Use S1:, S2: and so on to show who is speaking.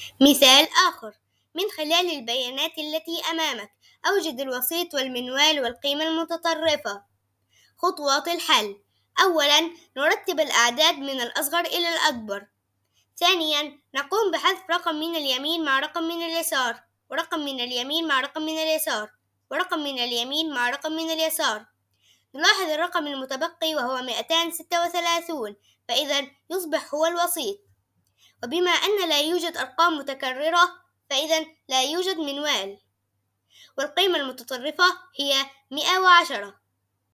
S1: مثال آخر: من خلال البيانات التي أمامك أوجد الوسيط والمنوال والقيمة المتطرفة. خطوات الحل: أولاً، نرتب الأعداد من الأصغر إلى الأكبر. ثانياً، نقوم بحذف رقم من اليمين مع رقم من اليسار، ورقم من اليمين مع رقم من اليسار، ورقم من اليمين مع رقم من اليسار. نلاحظ الرقم المتبقي وهو 236، فإذا يصبح هو الوسيط. وبما أن لا يوجد أرقام متكررة، فإذا لا يوجد منوال، والقيمة المتطرفة هي 110.